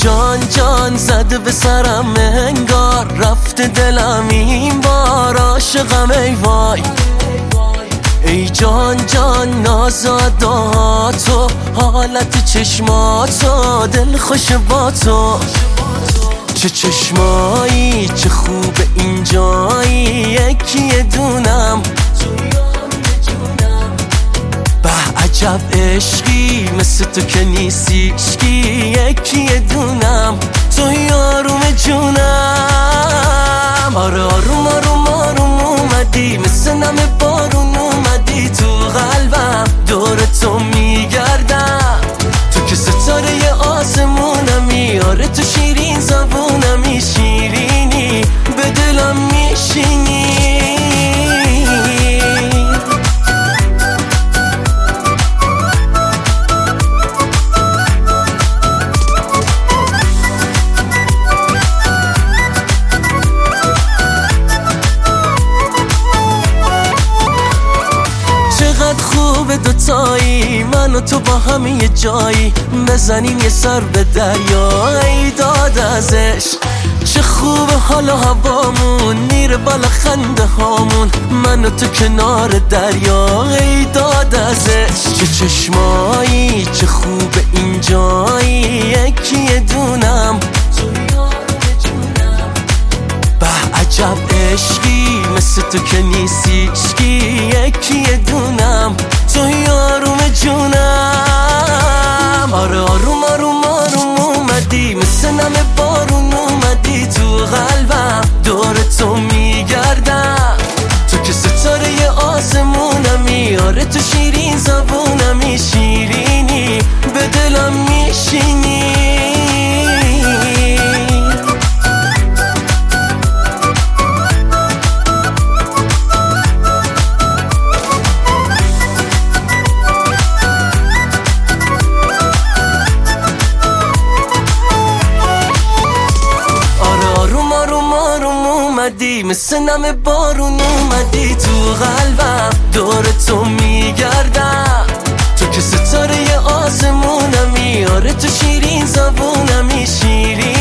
جان جان زده به سرم انگار رفته دلم این بار عاشقم ای وای. ای جان جان نازاداتو حالت چشماتو دل خوش با تو. چه چشمایی چه خوب اینجایی یکی دونم. به عجب عشقی مثل تو که نیستی عشقی یکی دونم. تو یاروم جونم. آره آروم آروم آروم اومدی مثل نم بارون اومدی تو قلبم دور تو میگردم. تو که ستاره آسمونمی. آره تو شیرین زبونمی شیرینی به دلم میشینی. خوبه دوتایی من و تو با هم یه جایی بزنیم یه سر به دریا. ای داد ازش چه خوبه حال هوامون میره بالا خنده هامون من و تو کنار دریا. ای داد ازش چه چشمایی چه خوبه اینجایی یکی دونم. به عجب عشقی مثل تو که نیستی عشقی یکی دونم. تو یاروم جونم. آره آروم آروم آروم اومدی مثل نم بارون اومدی تو قلبم دور تو میگردم. تو که ستاره آسمونمی. آره تو شیرین زبونمی شیرینی به دلم میشینی. مثل نم بارون اومدی تو قلبم دور تو میگردم. تو که ستاره آسمونمی. آره تو شیرین زبونمی شیرین